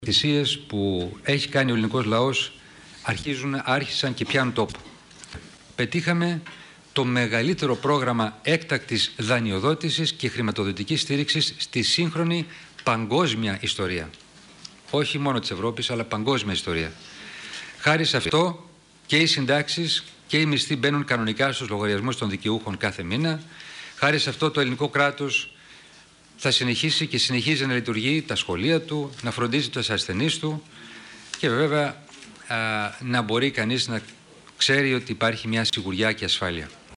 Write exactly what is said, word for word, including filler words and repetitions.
θυσίες που έχει κάνει ο ελληνικός λαός αρχίζουν, άρχισαν και πιάνουν τόπο. Πετύχαμε το μεγαλύτερο πρόγραμμα έκτακτης δανειοδότησης και χρηματοδοτικής στήριξης στη σύγχρονη παγκόσμια ιστορία. Όχι μόνο της Ευρώπης, αλλά παγκόσμια ιστορία. Χάρη σε αυτό και οι συντάξεις και οι μισθοί μπαίνουν κανονικά στους λογαριασμούς των δικαιούχων κάθε μήνα. Χάρη σε αυτό το ελληνικό κράτος θα συνεχίσει και συνεχίζει να λειτουργεί τα σχολεία του, να φροντίζει τους ασθενείς του και βέβαια α, να μπορεί κανείς να ξέρει ότι υπάρχει μια σιγουριά και ασφάλεια.